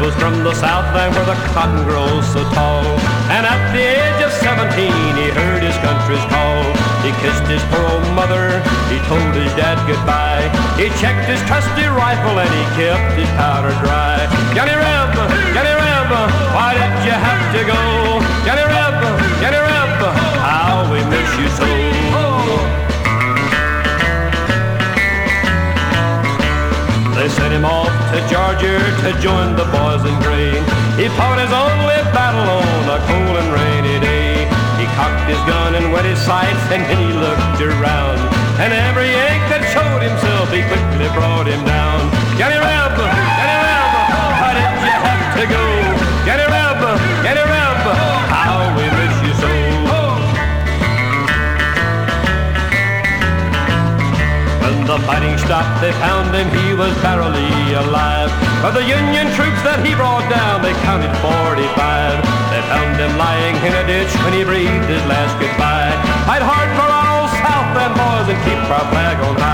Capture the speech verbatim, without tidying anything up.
was from the Southland where the cotton grows so tall. And at the age of seventeen, he heard his country's call. He kissed his poor old mother, he told his dad goodbye. He checked his trusty rifle and he kept his powder dry. Johnny Reb, Johnny Reb, why did you have to go? Johnny Reb, Johnny Reb, how we miss you so. They sent him off to Georgia to join the boys in gray. He fought his only battle on a cold and rainy day. He cocked his gun and wet his sights and then he looked around. And every Yank that showed himself, he quickly brought him down. Johnny Reb, Johnny Reb, why did you have to go? Johnny Reb, Johnny Reb, how we miss you so. When the fighting stopped, they found him, he was barely alive. Of the Union troops that he brought down, they counted forty-five. They found him lying in a ditch when he breathed his last goodbye. Fight hard for our old Southland boys and keep our flag on high.